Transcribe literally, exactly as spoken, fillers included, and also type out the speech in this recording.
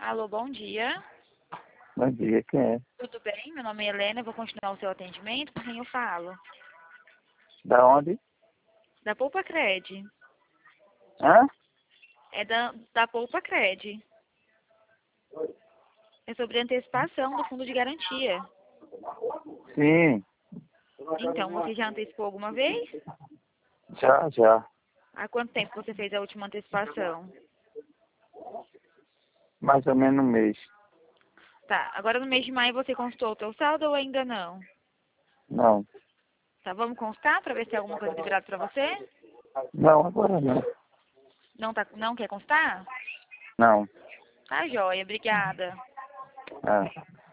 Alô, bom dia. Bom dia, quem é? Tudo bem? Meu nome é Helena, eu vou continuar o seu atendimento. Com quem eu falo? Da onde? Da Poupa Cred. Hã? É da, da Poupa Cred. É sobre antecipação do fundo de garantia. Sim, Então, você já antecipou alguma vez? já, já. Há quanto tempo você fez a última antecipação? Mais ou menos um mês. Tá, agora no mês de maio você consultou o teu saldo ou ainda não? Não. Tá, vamos constar para ver se tem alguma coisa liberada para você? Não, agora não. Não, tá, não quer constar? Não. Tá, joia, obrigada. Ah.